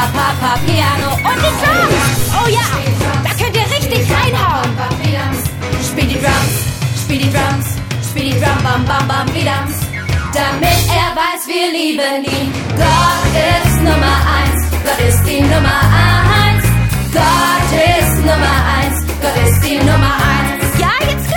Papa Piano und die Drums. Oh ja, da könnt ihr richtig reinhauen. Spiel die Drums, spiel die Drums, spiel die Drum, bam, bam, bam, Bidams. Damit er weiß, wir lieben ihn. Gott ist Nummer 1, Gott ist die Nummer 1. Gott ist Nummer 1, Gott ist die Nummer 1. Ja, jetzt